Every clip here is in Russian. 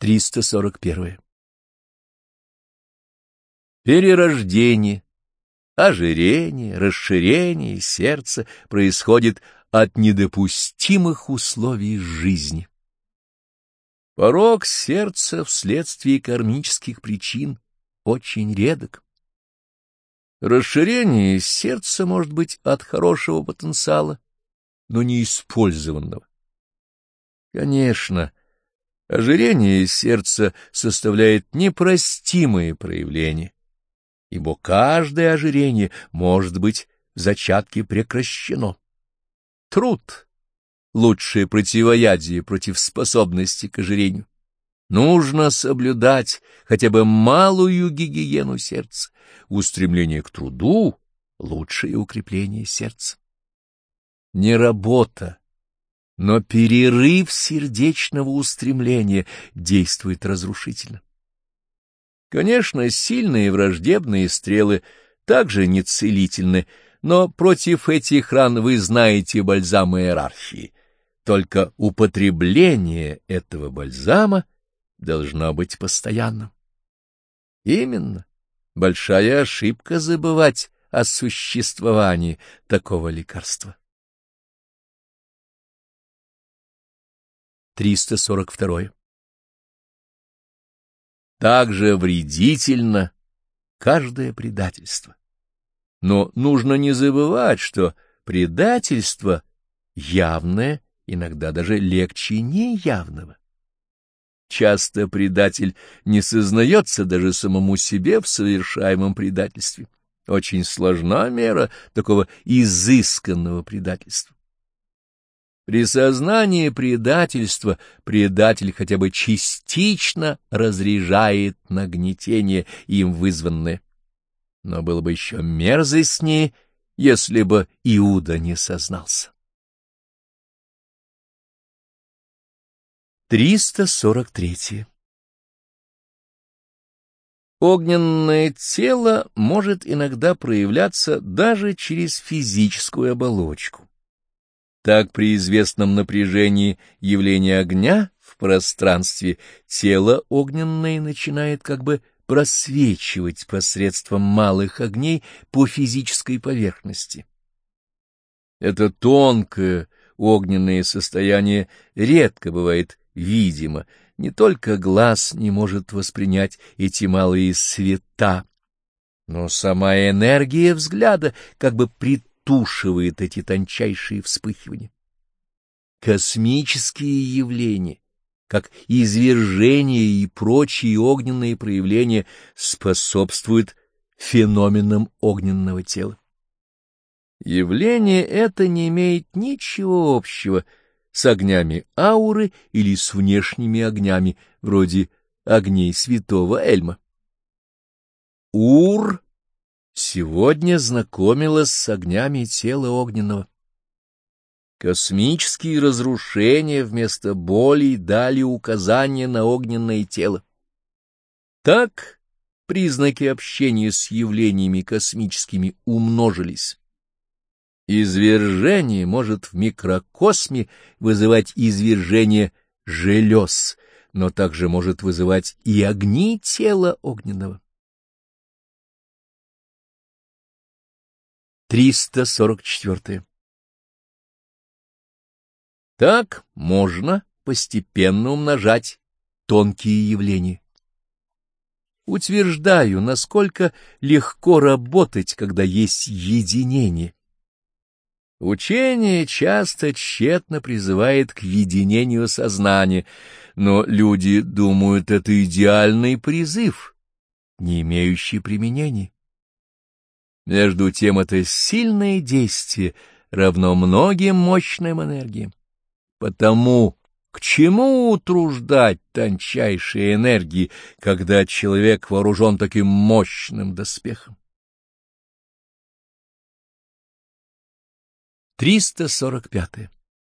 341. Перерождение, ожирение, расширение сердца происходит от недопустимых условий жизни. Порок сердца вследствие кармических причин очень редок. Расширение сердца может быть от хорошего потенциала, но неиспользованного. Конечно, ожирение сердца составляет непростимые проявления, ибо каждое ожирение может быть в зачатке прекращено. Труд — лучшее противоядие против способности к ожирению. Нужно соблюдать хотя бы малую гигиену сердца. Устремление к труду — лучшее укрепление сердца. Не работа, но перерыв сердечного устремления действует разрушительно. Конечно, сильные враждебные стрелы также не целительны, но против этих ран вы знаете бальзам иерархии. Только употребление этого бальзама должно быть постоянным. Именно. Большая ошибка забывать о существовании такого лекарства. 342. Также вредительно каждое предательство. Но нужно не забывать, что предательство явное иногда даже легче неявного. Часто предатель не сознается даже самому себе в совершаемом предательстве. Очень сложна мера такого изысканного предательства. При сознании предательства предатель хотя бы частично разряжает нагнетение, им вызванное. Но было бы еще мерзостнее, если бы Иуда не сознался. 343. Огненное тело может иногда проявляться даже через физическую оболочку. Так при известном напряжении явления огня в пространстве тело огненное начинает как бы просвечивать посредством малых огней по физической поверхности. Это тонкое огненное состояние редко бывает видимо, не только глаз не может воспринять эти малые света, но сама энергия взгляда как бы притушивает эти тончайшие вспыхивания. Космические явления, как извержения и прочие огненные проявления, способствуют феноменам огненного тела. Явление это не имеет ничего общего с огнями ауры или с внешними огнями, вроде огней святого Эльма. Ур сегодня знакомилась с огнями тела огненного. Космические разрушения вместо болей дали указание на огненное тело. Так признаки общения с явлениями космическими умножились. Извержение может в микрокосме вызывать извержение желез, но также может вызывать и огни тела огненного. 344. Так можно постепенно умножать тонкие явления. Утверждаю, насколько легко работать, когда есть единение. Учение часто тщетно призывает к единению сознания, но люди думают, это идеальный призыв, не имеющий применения. Между тем это сильное действие равно многим мощным энергиям. Потому к чему утруждать тончайшие энергии, когда человек вооружен таким мощным доспехом? 345.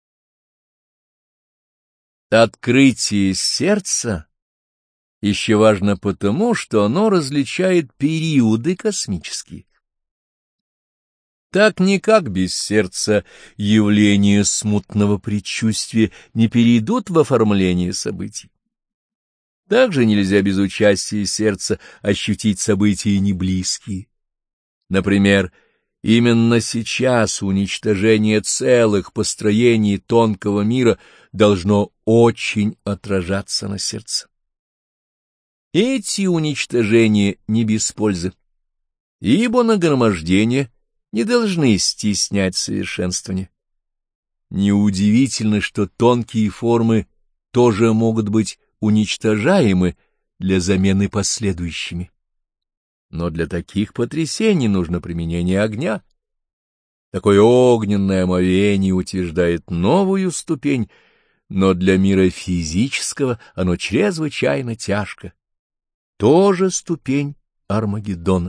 Открытие сердца еще важно потому, что оно различает периоды космические. Так никак без сердца явления смутного предчувствия не перейдут в оформление событий. Также нельзя без участия сердца ощутить события неблизкие. Например, именно сейчас уничтожение целых построений тонкого мира должно очень отражаться на сердце. Эти уничтожения не без пользы, ибо нагромождения не должны стеснять совершенствование. Неудивительно, что тонкие формы тоже могут быть уничтожаемы для замены последующими. Но для таких потрясений нужно применение огня. Такое огненное омовение утверждает новую ступень, но для мира физического оно чрезвычайно тяжко. Тоже ступень Армагеддона.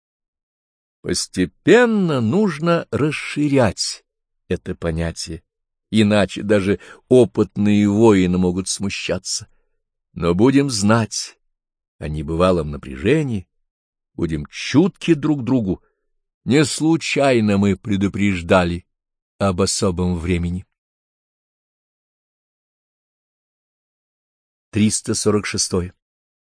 Постепенно нужно расширять это понятие, иначе даже опытные воины могут смущаться. Но будем знать о небывалом напряжении, будем чутки друг к другу. Не случайно мы предупреждали об особом времени. 346.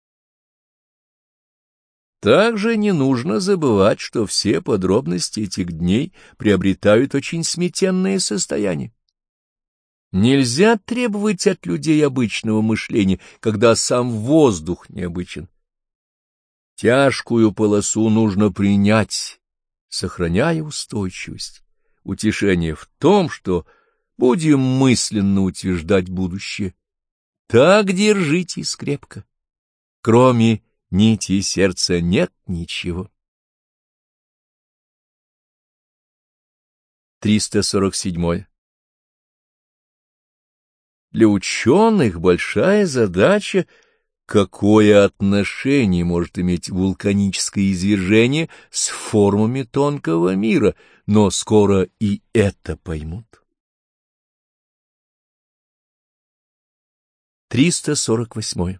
Также не нужно забывать, что все подробности этих дней приобретают очень сметенное состояние. Нельзя требовать от людей обычного мышления, когда сам воздух необычен. Тяжкую полосу нужно принять, сохраняя устойчивость. Утешение в том, что будем мысленно утверждать будущее. Так держитесь крепко. Кроме нити сердца нет ничего. 347. Для ученых большая задача, какое отношение может иметь вулканическое извержение с формами тонкого мира, но скоро и это поймут. 348.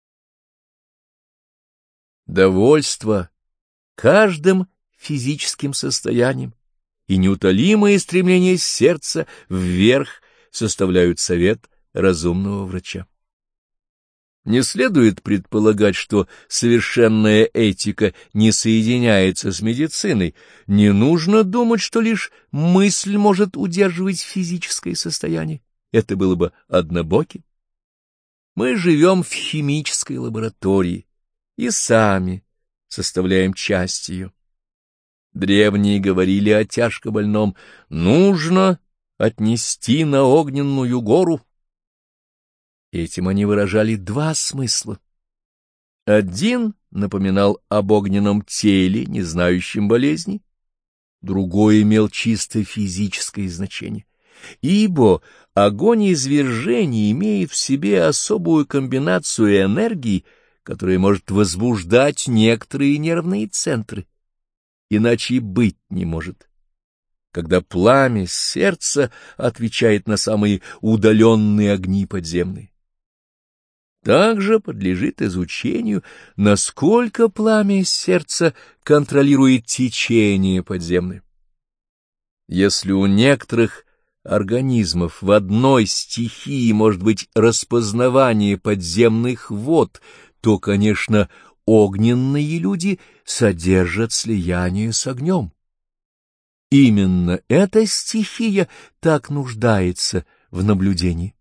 Довольство каждым физическим состоянием и неутолимое стремление сердца вверх составляют совет разумного врача. Не следует предполагать, что совершенная этика не соединяется с медициной. Не нужно думать, что лишь мысль может удерживать физическое состояние. Это было бы однобоким. Мы живем в химической лаборатории и сами составляем часть ее. Древние говорили о тяжкобольном: нужно отнести на огненную гору. Этим они выражали два смысла. Один напоминал об огненном теле, не знающем болезней, другой имел чисто физическое значение, ибо огонь извержения имеет в себе особую комбинацию энергии, которая может возбуждать некоторые нервные центры, иначе и быть не может. Когда пламя сердца отвечает на самые удаленные огни подземные. Также подлежит изучению, насколько пламя сердца контролирует течение подземное. Если у некоторых организмов в одной стихии может быть распознавание подземных вод, то, конечно, огненные люди содержат слияние с огнем. Именно эта стихия так нуждается в наблюдении.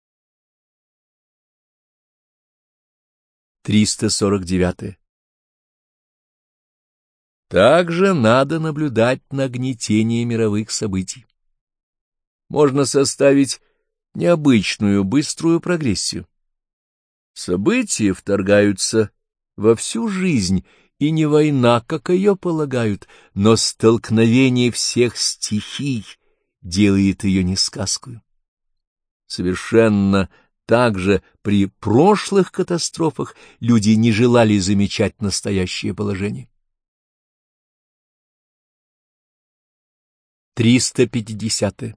349. Также надо наблюдать нагнетение мировых событий. Можно составить необычную быструю прогрессию. События вторгаются во всю жизнь, и не война, как ее полагают, но столкновение всех стихий делает ее не сказкою. Совершенно так же при прошлых катастрофах люди не желали замечать настоящее положение. 350.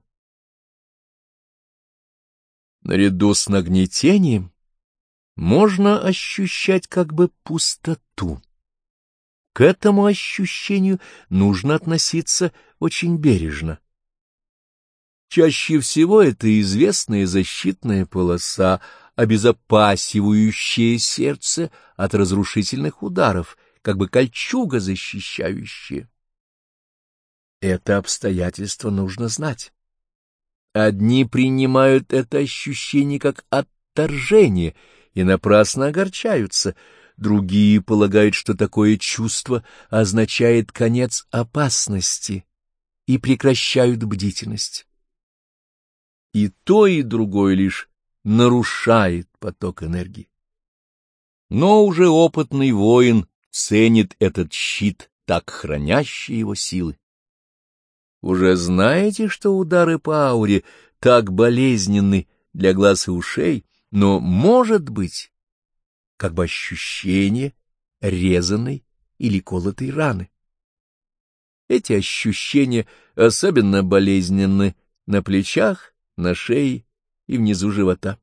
Наряду с нагнетением можно ощущать как бы пустоту. К этому ощущению нужно относиться очень бережно. Чаще всего это известная защитная полоса, обезопасивающее сердце от разрушительных ударов, как бы кольчуга защищающая. Это обстоятельство нужно знать. Одни принимают это ощущение как отторжение и напрасно огорчаются, другие полагают, что такое чувство означает конец опасности и прекращают бдительность. И то, и другое лишь нарушает поток энергии. Но уже опытный воин ценит этот щит, так хранящий его силы. Уже знаете, что удары по ауре так болезненны для глаз и ушей, но, может быть, как бы ощущение резаной или колотой раны. Эти ощущения особенно болезненны на плечах, на шее и внизу живота.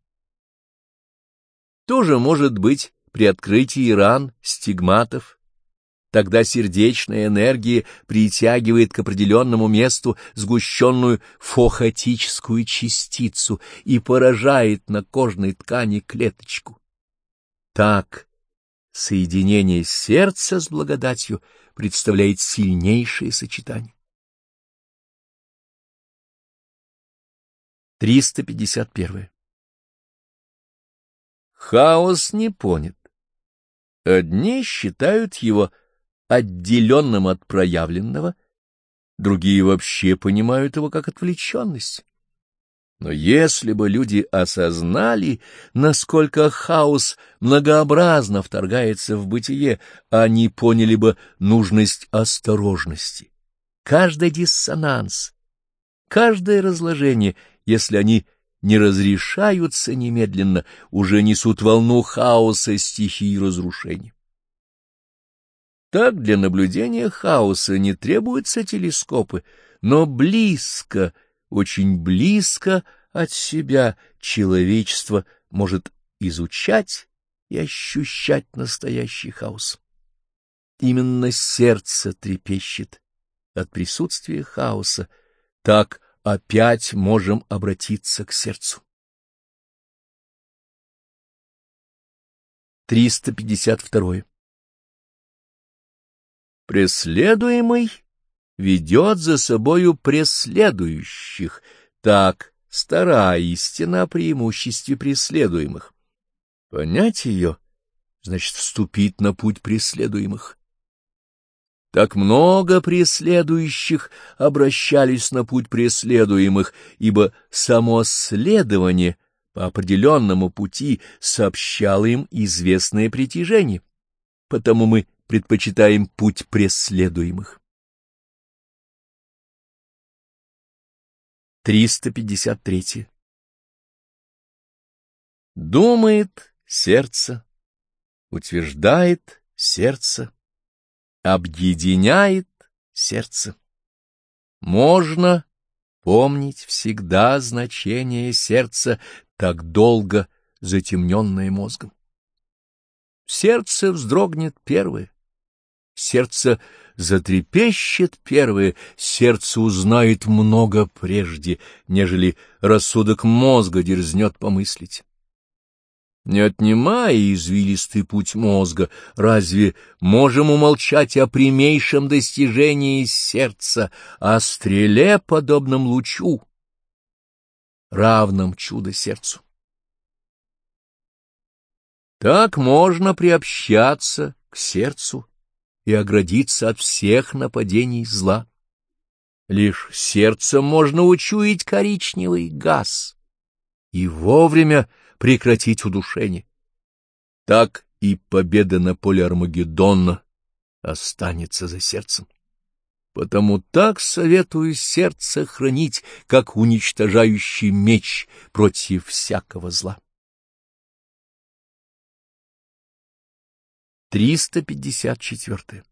Тоже может быть при открытии ран, стигматов. Тогда сердечная энергия притягивает к определенному месту сгущенную фохотическую частицу и поражает на кожной ткани клеточку. Так соединение сердца с благодатью представляет сильнейшее сочетание. 351. Хаос не понят. Одни считают его отделенным от проявленного, другие вообще понимают его как отвлеченность. Но если бы люди осознали, насколько хаос многообразно вторгается в бытие, они поняли бы нужность осторожности. Каждый диссонанс, каждое разложение, если они не разрешаются немедленно, уже несут волну хаоса, стихии разрушения. Так для наблюдения хаоса не требуются телескопы, но близко, очень близко от себя человечество может изучать и ощущать настоящий хаос. Именно сердце трепещет от присутствия хаоса, так опять можем обратиться к сердцу. 352. Преследуемый ведет за собою преследующих, так стара истина о преимуществе преследуемых. Понять ее значит вступить на путь преследуемых. Так много преследующих обращались на путь преследуемых, ибо само следование по определенному пути сообщало им известное притяжение, потому мы предпочитаем путь преследуемых. 353. Думает сердце, утверждает сердце, объединяет сердце. Можно помнить всегда значение сердца, так долго затемненное мозгом. Сердце вздрогнет первое, сердце затрепещет первое, сердце узнает много прежде, нежели рассудок мозга дерзнет помыслить. Не отнимая извилистый путь мозга, разве можем умолчать о прямейшем достижении сердца, о стреле, подобном лучу, равном чудо сердцу? Так можно приобщаться к сердцу и оградиться от всех нападений зла. Лишь сердцем можно учуять коричневый газ и вовремя прекратить удушение. Так и победа на поле Армагеддона останется за сердцем. Потому так советую сердце хранить, как уничтожающий меч против всякого зла. 354.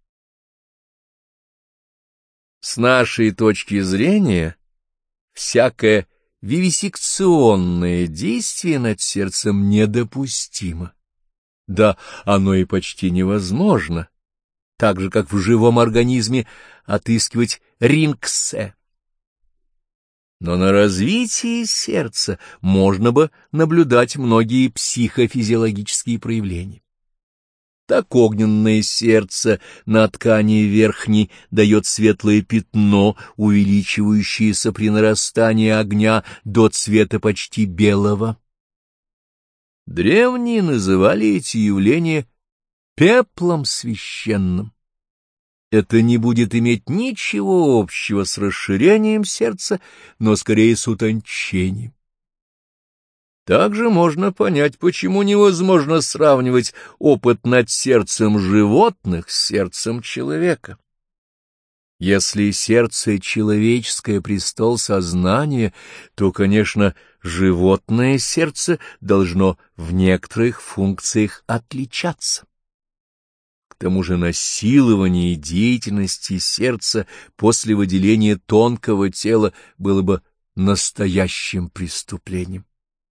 С нашей точки зрения, всякое вивисекционное действие над сердцем недопустимо. Да, оно и почти невозможно, так же, как в живом организме отыскивать рингсе. Но на развитии сердца можно бы наблюдать многие психофизиологические проявления. Так огненное сердце на ткани верхней дает светлое пятно, увеличивающееся при нарастании огня до цвета почти белого. Древние называли эти явления пеплом священным. Это не будет иметь ничего общего с расширением сердца, но скорее с утончением. Также можно понять, почему невозможно сравнивать опыт над сердцем животных с сердцем человека. Если сердце человеческое — престол сознания, то, конечно, животное сердце должно в некоторых функциях отличаться. К тому же насилование деятельности сердца после выделения тонкого тела было бы настоящим преступлением.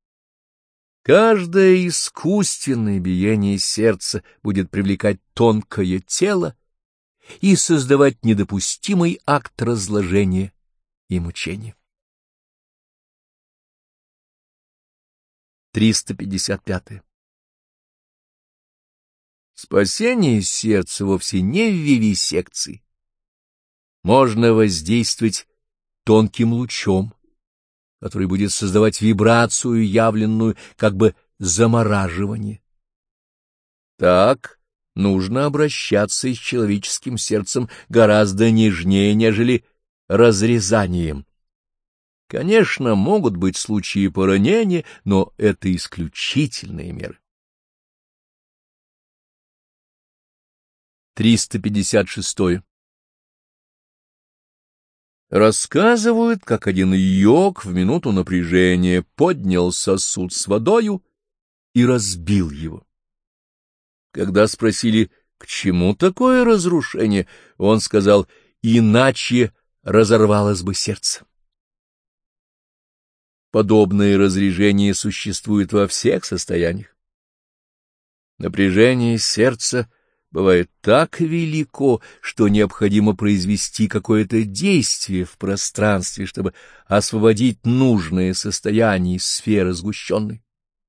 Каждое искусственное биение сердца будет привлекать тонкое тело и создавать недопустимый акт разложения и мучения. 355. Спасение сердца вовсе не в вивисекции. Можно воздействовать тонким лучом, который будет создавать вибрацию, явленную как бы замораживание. Так нужно обращаться с человеческим сердцем гораздо нежнее, нежели разрезанием. Конечно, могут быть случаи поранения, но это исключительные меры. 356. Рассказывают, как один йог в минуту напряжения поднял сосуд с водою и разбил его. Когда спросили, к чему такое разрушение, он сказал, иначе разорвалось бы сердце. Подобное разрежение существует во всех состояниях. Напряжение сердца бывает так велико, что необходимо произвести какое-то действие в пространстве, чтобы освободить нужное состояние из сферы сгущенной.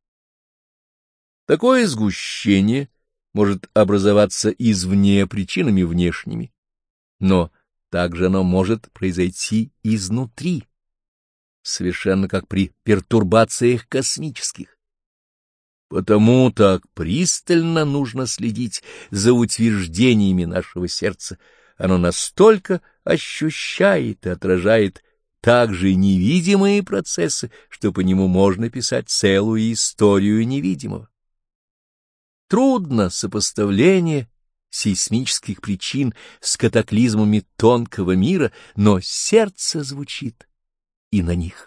Такое сгущение может образоваться извне причинами внешними, но также оно может произойти изнутри, совершенно как при пертурбациях космических. Потому так пристально нужно следить за утверждениями нашего сердца. Оно настолько ощущает и отражает также невидимые процессы, что по нему можно писать целую историю невидимого. Трудно сопоставление сейсмических причин с катаклизмами тонкого мира, но сердце звучит и на них.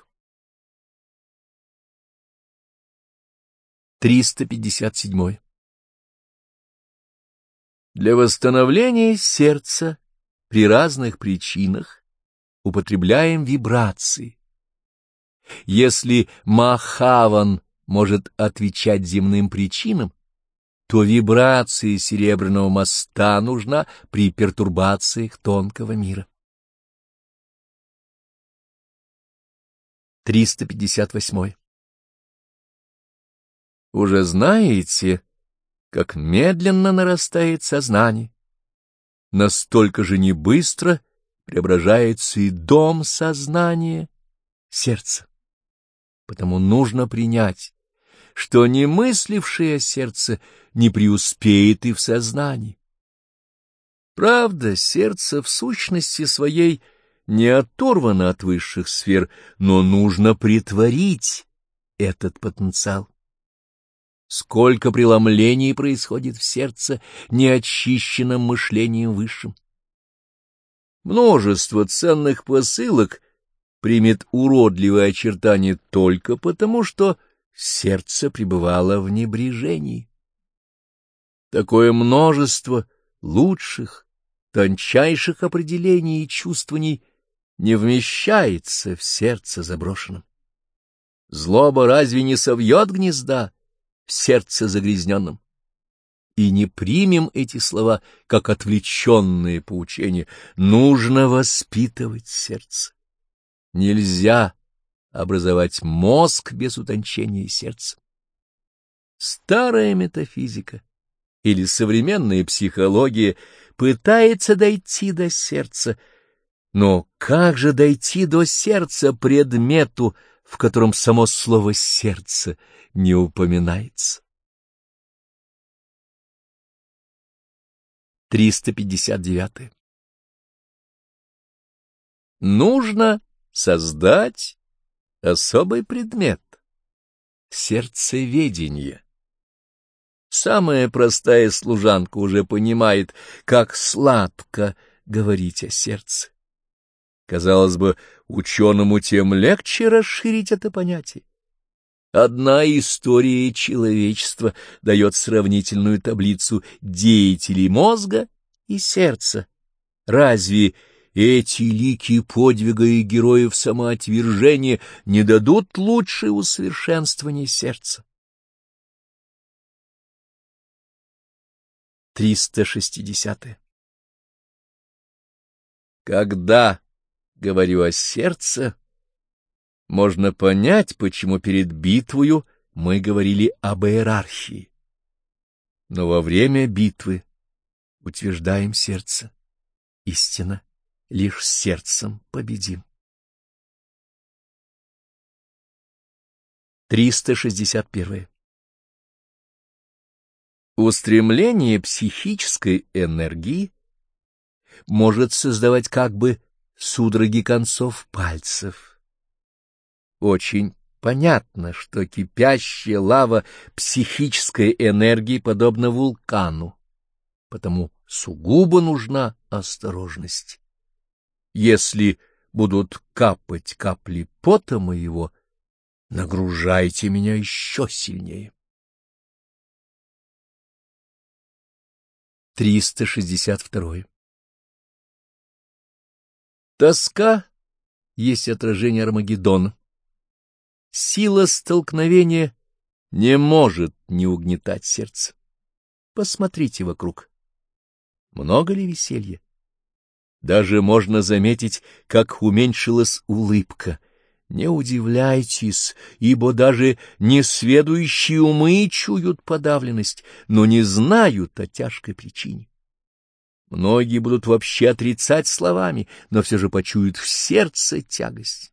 357. Для восстановления сердца при разных причинах употребляем вибрации. Если Махаван может отвечать земным причинам, то вибрация серебряного моста нужна при пертурбациях тонкого мира. 358. Уже знаете, как медленно нарастает сознание, настолько же не быстро преображается и дом сознания, сердце. Потому нужно принять, что немыслившее сердце не преуспеет и в сознании. Правда, сердце в сущности своей не оторвано от высших сфер, но нужно претворить этот потенциал. Сколько преломлений происходит в сердце неочищенным мышлением высшим. Множество ценных посылок примет уродливые очертания только потому, что сердце пребывало в небрежении. Такое множество лучших, тончайших определений и чувствований не вмещается в сердце заброшенном. Злоба разве не совьет гнезда в сердце загрязненном? И не примем эти слова как отвлеченные поучения. Нужно воспитывать сердце. Нельзя образовать мозг без утончения сердца. Старая метафизика или современная психология пытается дойти до сердца, но как же дойти до сердца предмету, в котором само слово «сердце» не упоминается? 359. Нужно создать особый предмет — сердцеведение. Самая простая служанка уже понимает, как сладко говорить о сердце. Казалось бы, ученому тем легче расширить это понятие. Одна история человечества дает сравнительную таблицу деятелей мозга и сердца. Разве эти лики подвига и героев самоотвержения не дадут лучшее усовершенствование сердца? 360. Когда говорю о сердце, можно понять, почему перед битвою мы говорили об иерархии. Но во время битвы утверждаем сердце. Истина, лишь сердцем победим. 361. Устремление психической энергии может создавать как бы судороги концов пальцев. Очень понятно, что кипящая лава психической энергии подобна вулкану, потому сугубо нужна осторожность. Если будут капать капли пота моего, нагружайте меня еще сильнее. 362. Тоска есть отражение Армагеддона. Сила столкновения не может не угнетать сердце. Посмотрите вокруг. Много ли веселья? Даже можно заметить, как уменьшилась улыбка. Не удивляйтесь, ибо даже несведущие умы чуют подавленность, но не знают о тяжкой причине. Многие будут вообще отрицать словами, но все же почуют в сердце тягость.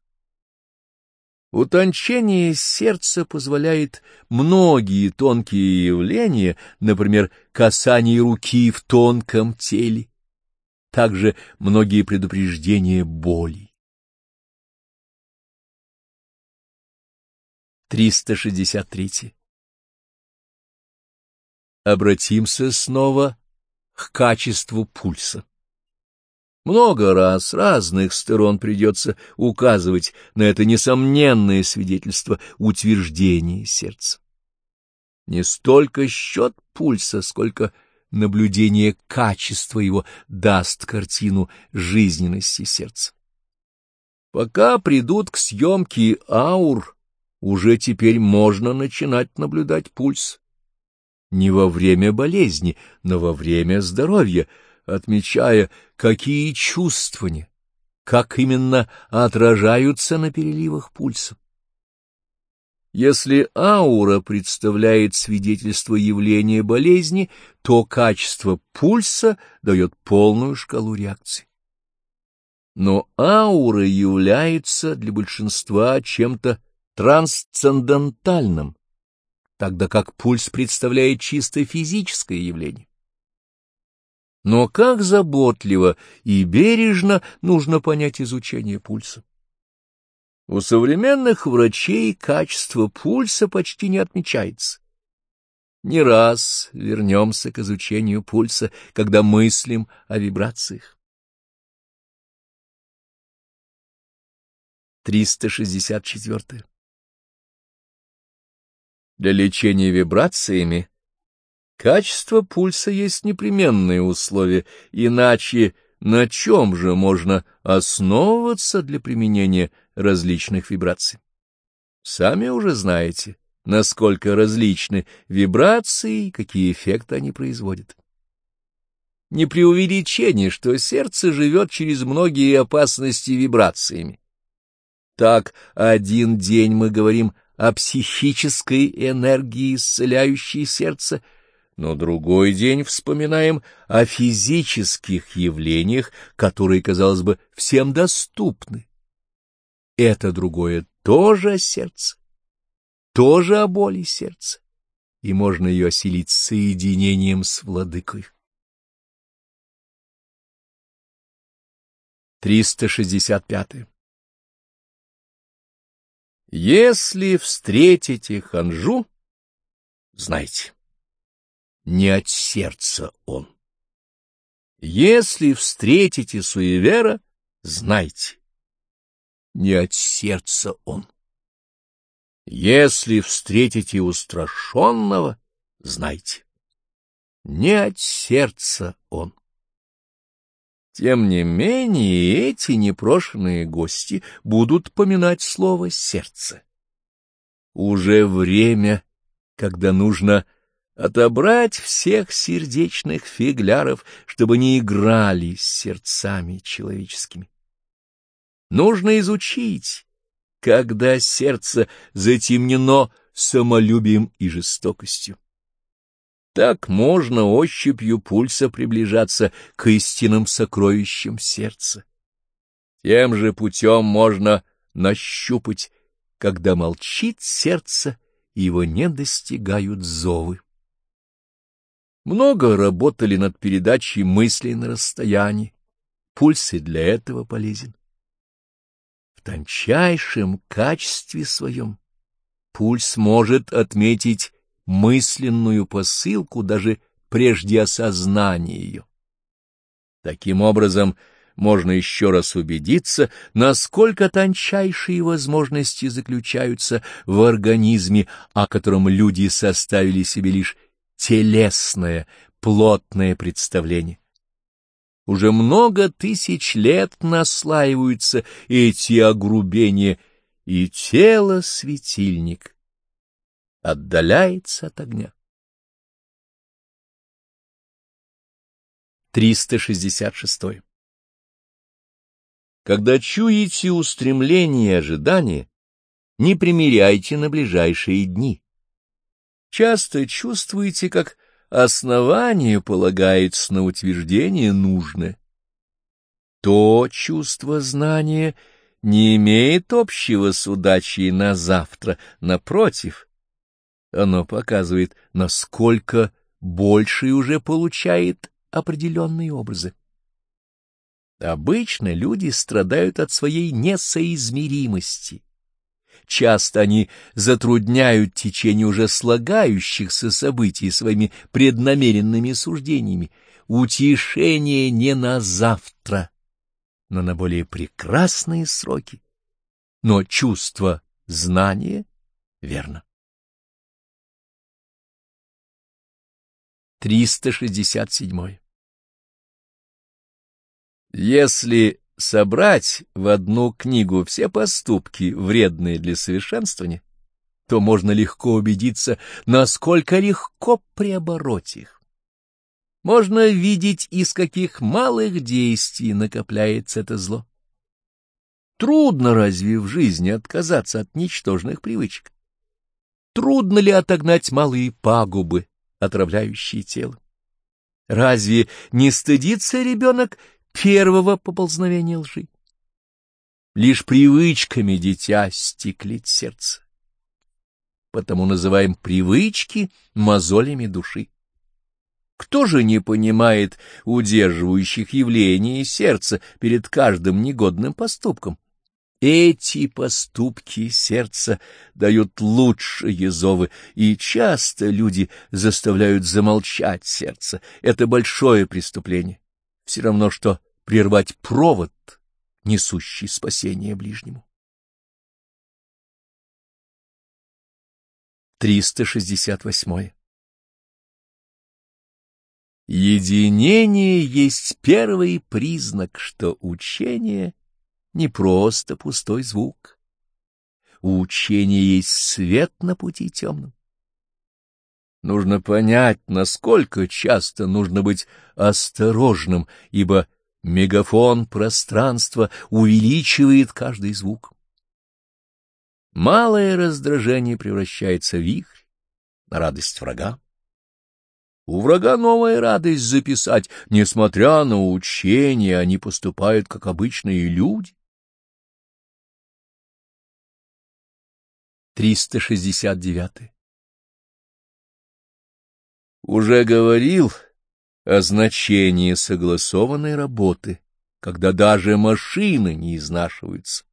Утончение сердца позволяет многие тонкие явления, например, касание руки в тонком теле, также многие предупреждения боли. 363. Обратимся снова к качеству пульса. Много раз с разных сторон придется указывать на это несомненное свидетельство утверждения сердца. Не столько счет пульса, сколько наблюдение качества его даст картину жизненности сердца. Пока придут к съемке аур, уже теперь можно начинать наблюдать пульс. Не во время болезни, но во время здоровья, отмечая, какие чувствования, как именно отражаются на переливах пульса. Если аура представляет свидетельство явления болезни, то качество пульса дает полную шкалу реакции. Но аура является для большинства чем-то трансцендентальным, тогда как пульс представляет чисто физическое явление. Но как заботливо и бережно нужно понять изучение пульса. У современных врачей качество пульса почти не отмечается. Не раз вернемся к изучению пульса, когда мыслим о вибрациях. 364. Для лечения вибрациями качество пульса есть непременное условие, иначе на чем же можно основываться для применения различных вибраций? Сами уже знаете, насколько различны вибрации и какие эффекты они производят. Не преувеличение, что сердце живет через многие опасности вибрациями. Так, один день мы говорим о психической энергии, исцеляющей сердце, но другой день вспоминаем о физических явлениях, которые, казалось бы, всем доступны. Это другое тоже о сердце, тоже о боли сердца, и можно ее осилить соединением с владыкой. 365. Если встретите ханжу, знайте, не от сердца он. Если встретите суевера, знайте, не от сердца он. Если встретите устрашенного, знайте, не от сердца он. Тем не менее, эти непрошенные гости будут поминать слово «сердце». Уже время, когда нужно отобрать всех сердечных фигляров, чтобы не играли с сердцами человеческими. Нужно изучить, когда сердце затемнено самолюбием и жестокостью. Так можно ощупью пульса приближаться к истинным сокровищам сердца. Тем же путем можно нащупать, когда молчит сердце, и его не достигают зовы. Много работали над передачей мыслей на расстоянии. Пульс и для этого полезен. В тончайшем качестве своем пульс может отметить мысленную посылку даже прежде осознания ее. Таким образом, можно еще раз убедиться, насколько тончайшие возможности заключаются в организме, о котором люди составили себе лишь телесное, плотное представление. Уже много тысяч лет наслаиваются эти огрубения, и тело-светильник отдаляется от огня. 366. Когда чуете устремление и ожидание, не примеряйте на ближайшие дни. Часто чувствуете, как основание полагается на утверждение нужное. То чувство знания не имеет общего с удачей на завтра, напротив, оно показывает, насколько больший уже получает определенные образы. Обычно люди страдают от своей несоизмеримости. Часто они затрудняют течение уже слагающихся событий своими преднамеренными суждениями. Утешение не на завтра, но на более прекрасные сроки. Но чувство знания верно. 367. Если собрать в одну книгу все поступки, вредные для совершенствования, то можно легко убедиться, насколько легко преобороть их. Можно видеть, из каких малых действий накопляется это зло. Трудно разве в жизни отказаться от ничтожных привычек? Трудно ли отогнать малые пагубы, отравляющие тело? Разве не стыдится ребенок первого поползновения лжи? Лишь привычками дитя стеклит сердце. Потому называем привычки мозолями души. Кто же не понимает удерживающих явлений сердца перед каждым негодным поступком? Эти поступки сердца дают лучшие зовы, и часто люди заставляют замолчать сердце. Это большое преступление. Все равно, что прервать провод, несущий спасение ближнему. 368. Единение есть первый признак, что учение не просто пустой звук. Учение есть свет на пути темном. Нужно понять, насколько часто нужно быть осторожным, ибо мегафон пространства увеличивает каждый звук. Малое раздражение превращается в вихрь, на радость врага. У врага новая радость записать, несмотря на учения, они поступают, как обычные люди. 369. Уже говорил о значении согласованной работы, когда даже машины не изнашиваются.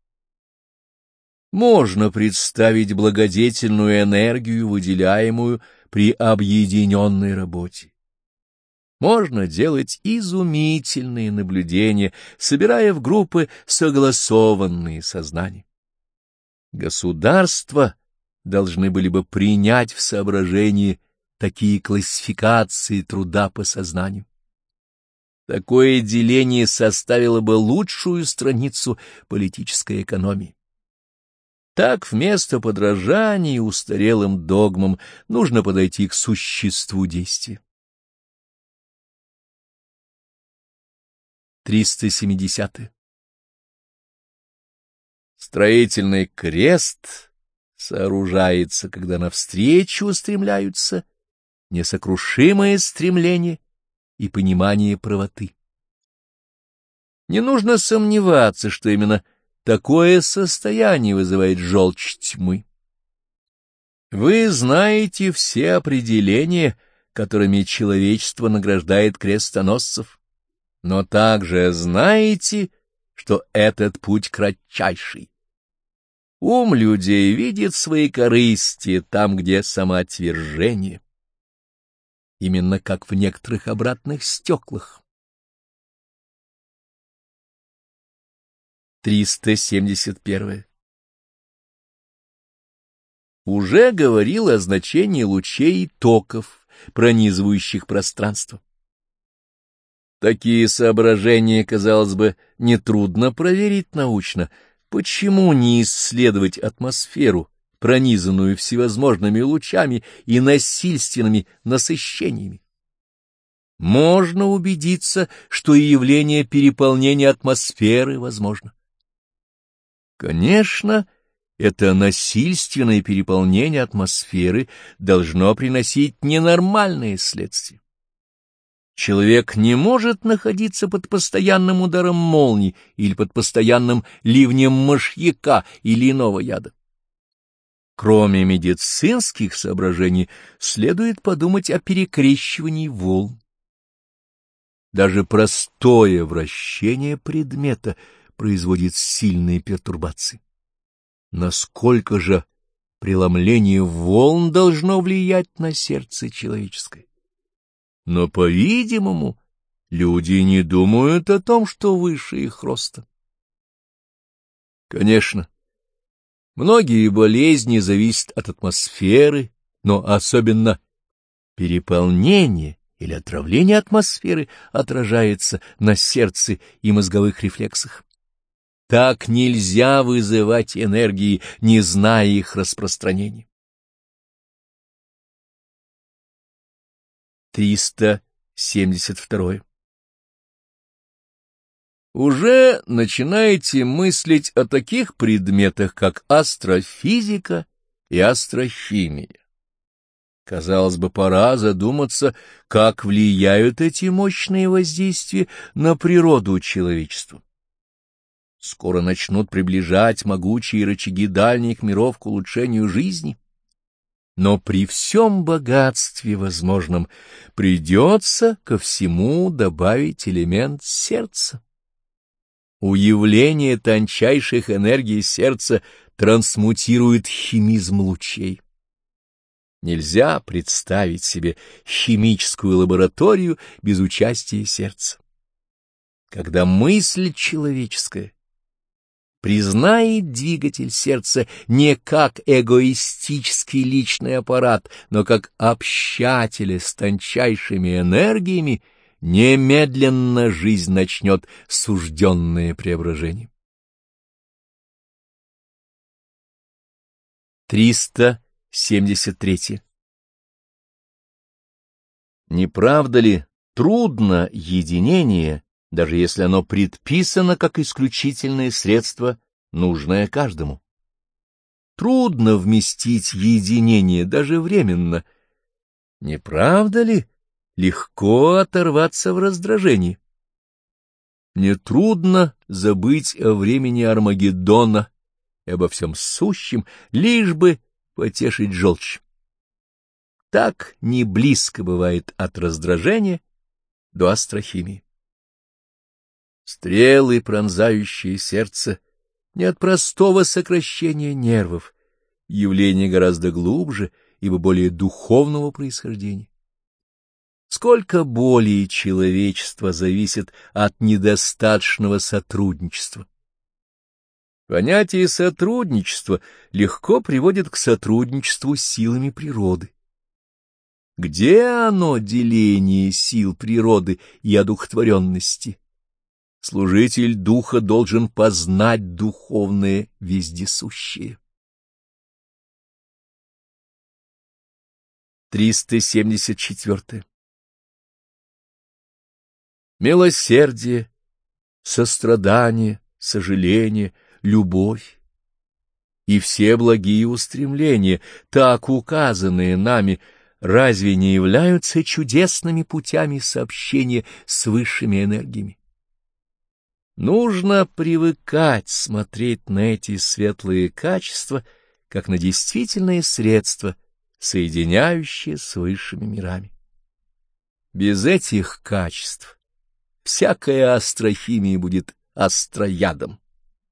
Можно представить благодетельную энергию, выделяемую при объединенной работе. Можно делать изумительные наблюдения, собирая в группы согласованные сознания. Государства должны были бы принять в соображение такие классификации труда по сознанию. Такое деление составило бы лучшую страницу политической экономии. Так вместо подражания устарелым догмам нужно подойти к существу действия. 370. Строительный крест сооружается, когда навстречу устремляются несокрушимое стремление и понимание правоты. Не нужно сомневаться, что именно такое состояние вызывает желчь тьмы. Вы знаете все определения, которыми человечество награждает крестоносцев, но также знаете, что этот путь кратчайший. Ум людей видит свои корысти там, где самоотвержение, именно как в некоторых обратных стеклах. 371. Уже говорил о значении лучей и токов, пронизывающих пространство. Такие соображения, казалось бы, нетрудно проверить научно. Почему не исследовать атмосферу, пронизанную всевозможными лучами и насильственными насыщениями? Можно убедиться, что и явление переполнения атмосферы возможно. Конечно, это насильственное переполнение атмосферы должно приносить ненормальные следствия. Человек не может находиться под постоянным ударом молнии или под постоянным ливнем мышьяка или иного яда. Кроме медицинских соображений, следует подумать о перекрещивании волн. Даже простое вращение предмета производит сильные пертурбации. Насколько же преломление волн должно влиять на сердце человеческое? Но, по-видимому, люди не думают о том, что выше их роста. Конечно, многие болезни зависят от атмосферы, но особенно переполнение или отравление атмосферы отражается на сердце и мозговых рефлексах. Так нельзя вызывать энергии, не зная их распространения. 372. Уже начинаете мыслить о таких предметах, как астрофизика и астрохимия. Казалось бы, пора задуматься, как влияют эти мощные воздействия на природу человечества. Скоро начнут приближать могучие рычаги дальних миров к улучшению жизни. Но при всем богатстве возможном придется ко всему добавить элемент сердца. Уявление тончайших энергий сердца трансмутирует химизм лучей. Нельзя представить себе химическую лабораторию без участия сердца. Когда мысль человеческая признает двигатель сердца не как эгоистический личный аппарат, но как общателя с тончайшими энергиями, немедленно жизнь начнет сужденное преображение. 373. Не правда ли трудно единение, даже если оно предписано как исключительное средство, нужное каждому? трудно вместить единение даже временно. Не правда ли легко оторваться в раздражении? Нетрудно забыть о времени Армагеддона и обо всем сущем, лишь бы потешить желчь. Так не близко бывает от раздражения до астрохимии. Стрелы, пронзающие сердце, не от простого сокращения нервов, явление гораздо глубже, ибо более духовного происхождения. Сколько боли человечества зависит от недостаточного сотрудничества. Понятие сотрудничества легко приводит к сотрудничеству с силами природы. Где оно, деление сил природы и одухотворенности? Служитель духа должен познать духовное вездесущее. 374. Милосердие, сострадание, сожаление, любовь и все благие устремления, так указанные нами, разве не являются чудесными путями сообщения с высшими энергиями? Нужно привыкать смотреть на эти светлые качества, как на действительные средства, соединяющие с высшими мирами. Без этих качеств всякая астрохимия будет астроядом.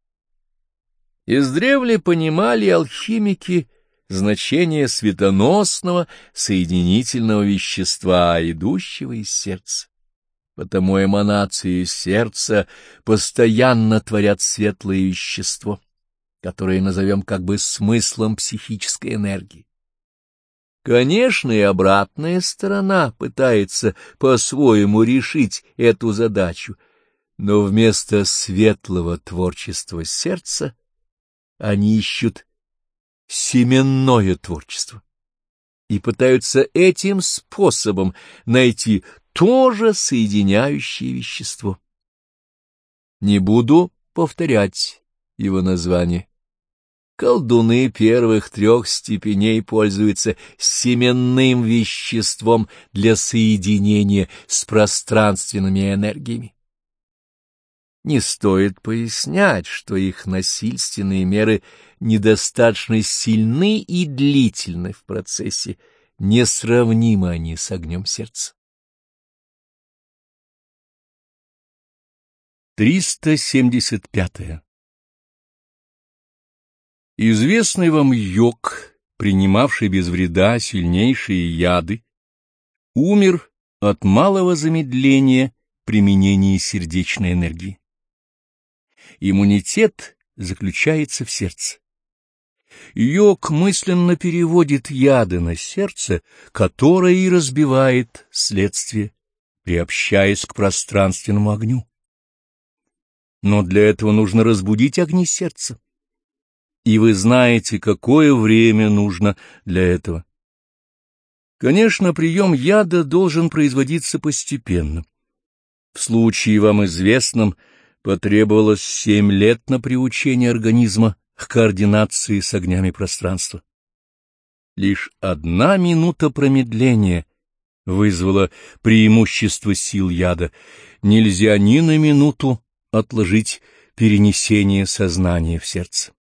Издревле понимали алхимики значение светоносного соединительного вещества, идущего из сердца. Потому эманации сердца постоянно творят светлое вещество, которое назовем как бы смыслом психической энергии. Конечно, и обратная сторона пытается по-своему решить эту задачу, но вместо светлого творчества сердца они ищут семенное творчество и пытаются этим способом найти то же соединяющее вещество. Не буду повторять его название. Колдуны первых 3 степеней пользуются семенным веществом для соединения с пространственными энергиями. Не стоит пояснять, что их насильственные меры недостаточно сильны и длительны в процессе, несравнимы они с огнем сердца. 375. Известный вам йог, принимавший без вреда сильнейшие яды, умер от малого замедления применения сердечной энергии. Иммунитет заключается в сердце. Йог мысленно переводит яды на сердце, которое и разбивает следствие, приобщаясь к пространственному огню. Но для этого нужно разбудить огни сердца. И вы знаете, какое время нужно для этого. Конечно, прием яда должен производиться постепенно. В случае вам известном потребовалось 7 лет на приучение организма к координации с огнями пространства. Лишь 1 минута промедления вызвала преимущество сил яда. Нельзя ни на минуту отложить перенесение сознания в сердце.